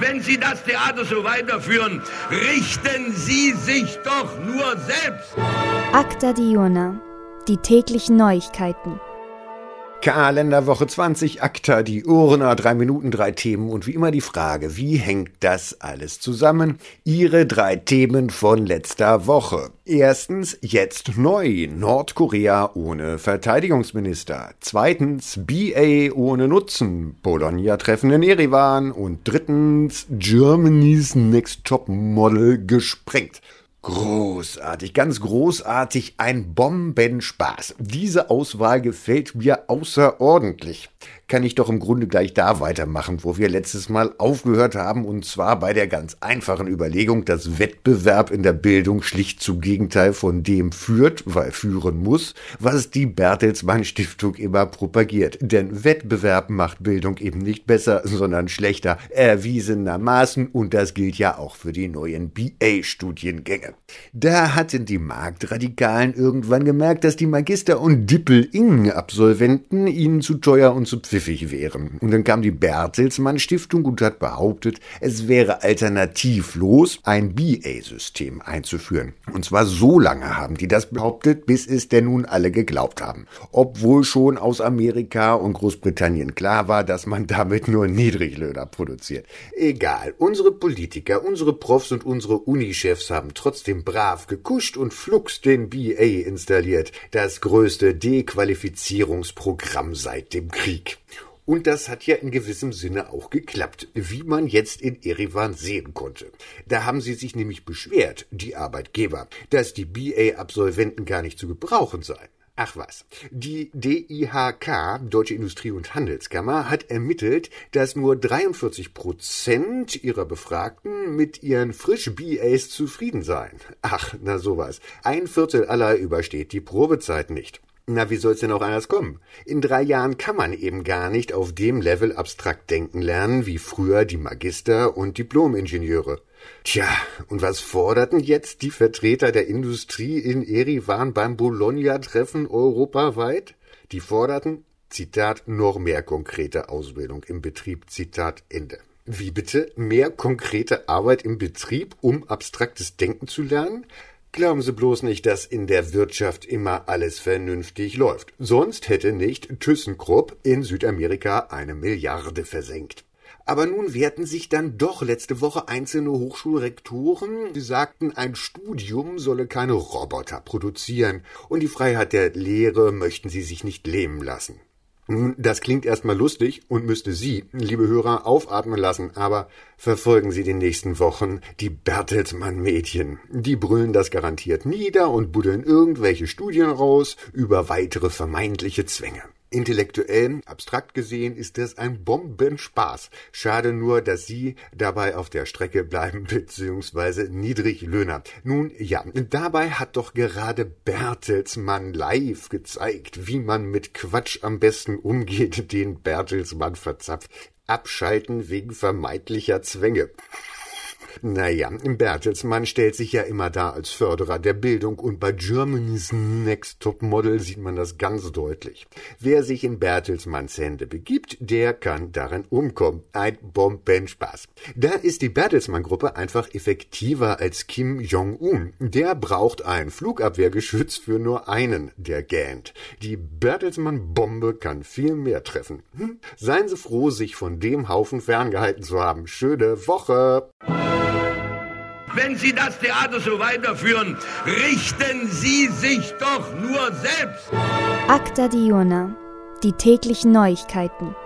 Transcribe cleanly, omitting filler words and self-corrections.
Wenn Sie das Theater so weiterführen, richten Sie sich doch nur selbst. Acta Diurna, die täglichen Neuigkeiten. Kalenderwoche 20, Acta Diurna, 3 Minuten, 3 Themen und wie immer die Frage, wie hängt das alles zusammen? Ihre 3 Themen von letzter Woche. Erstens, jetzt neu, Nordkorea ohne Verteidigungsminister. Zweitens, BA ohne Nutzen, Bologna-Treffen in Erivan. Und drittens, Germany's Next Top Model gesprengt. Großartig, ganz großartig, ein Bombenspaß. Diese Auswahl gefällt mir außerordentlich. Kann ich doch im Grunde gleich da weitermachen, wo wir letztes Mal aufgehört haben, und zwar bei der ganz einfachen Überlegung, dass Wettbewerb in der Bildung schlicht zum Gegenteil von dem führt, weil führen muss, was die Bertelsmann Stiftung immer propagiert. Denn Wettbewerb macht Bildung eben nicht besser, sondern schlechter, erwiesenermaßen, und das gilt ja auch für die neuen BA-Studiengänge. Da hatten die Marktradikalen irgendwann gemerkt, dass die Magister- und Dippel-Ing-Absolventen ihnen zu teuer und zu pfiffig wären. Und dann kam die Bertelsmann Stiftung und hat behauptet, es wäre alternativlos, ein BA-System einzuführen. Und zwar so lange haben die das behauptet, bis es denn nun alle geglaubt haben. Obwohl schon aus Amerika und Großbritannien klar war, dass man damit nur Niedriglöhner produziert. Egal, unsere Politiker, unsere Profs und unsere Unichefs haben trotzdem brav gekuscht und flugs den BA installiert. Das größte Dequalifizierungsprogramm seit dem Krieg. Und das hat ja in gewissem Sinne auch geklappt, wie man jetzt in Erivan sehen konnte. Da haben sie sich nämlich beschwert, die Arbeitgeber, dass die BA-Absolventen gar nicht zu gebrauchen seien. Ach was, die DIHK, Deutsche Industrie- und Handelskammer, hat ermittelt, dass nur 43% ihrer Befragten mit ihren Frisch-BAs zufrieden seien. Ach, na sowas. 1/4 aller übersteht die Probezeit nicht. Na, wie soll's denn auch anders kommen? In 3 Jahren kann man eben gar nicht auf dem Level abstrakt denken lernen, wie früher die Magister- und Diplom-Ingenieure. Tja, und was forderten jetzt die Vertreter der Industrie in Erivan beim Bologna-Treffen europaweit? Die forderten, Zitat, noch mehr konkrete Ausbildung im Betrieb, Zitat, Ende. Wie bitte? Mehr konkrete Arbeit im Betrieb, um abstraktes Denken zu lernen? Glauben Sie bloß nicht, dass in der Wirtschaft immer alles vernünftig läuft. Sonst hätte nicht ThyssenKrupp in Südamerika 1 Milliarde versenkt. Aber nun wehrten sich dann doch letzte Woche einzelne Hochschulrektoren, die sagten, ein Studium solle keine Roboter produzieren und die Freiheit der Lehre möchten sie sich nicht lähmen lassen. Nun, das klingt erstmal lustig und müsste Sie, liebe Hörer, aufatmen lassen, aber verfolgen Sie die nächsten Wochen die Bertelsmann-Medien. Die brüllen das garantiert nieder und buddeln irgendwelche Studien raus über weitere vermeintliche Zwänge. Intellektuell, abstrakt gesehen, ist das ein Bombenspaß. Schade nur, dass Sie dabei auf der Strecke bleiben, beziehungsweise Niedriglöhner. Nun ja, dabei hat doch gerade Bertelsmann live gezeigt, wie man mit Quatsch am besten umgeht, den Bertelsmann verzapft. Abschalten wegen vermeintlicher Zwänge. Naja, Bertelsmann stellt sich ja immer da als Förderer der Bildung und bei Germany's Next Top Model sieht man das ganz deutlich. Wer sich in Bertelsmanns Hände begibt, der kann darin umkommen. Ein Bombenspaß. Da ist die Bertelsmann-Gruppe einfach effektiver als Kim Jong-un. Der braucht ein Flugabwehrgeschütz für nur einen, der gähnt. Die Bertelsmann-Bombe kann viel mehr treffen. Seien Sie froh, sich von dem Haufen ferngehalten zu haben. Schöne Woche! Wenn Sie das Theater so weiterführen, richten Sie sich doch nur selbst. Acta Diurna, die täglichen Neuigkeiten.